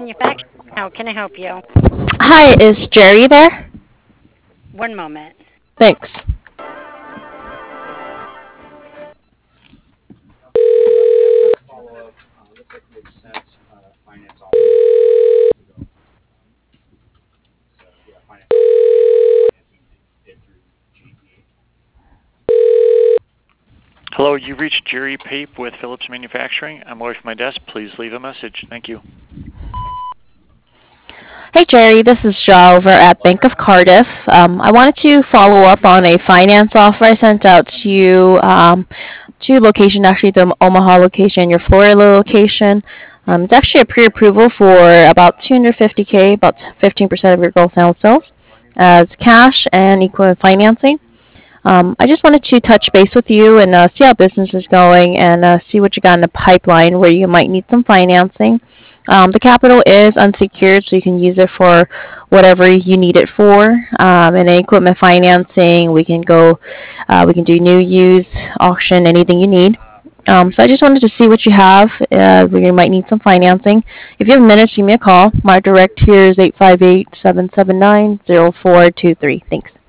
Manufacturing. How can I help you? Hi, is Jerry there? One moment. Thanks. Hello, you've reached Jerry Pape with Phillips Manufacturing. I'm away from my desk. Please leave a message. Thank you. Hey Jerry, this is Shaw over at Bank of Cardiff. I wanted to follow up on a finance offer I sent out to you, to your location, actually the Omaha location, your Florida location. It's actually a pre-approval for about 250K, about 15% of your gross sales, as cash and equipment financing. I just wanted to touch base with you and see how business is going and see what you got in the pipeline where you might need some financing. The capital is unsecured, so you can use it for whatever you need it for. And equipment financing, we can do new, used, auction, anything you need. So I just wanted to see what you have. Where you might need some financing. If you have minutes, give me a call. My direct here is 858-779-0423. Thanks.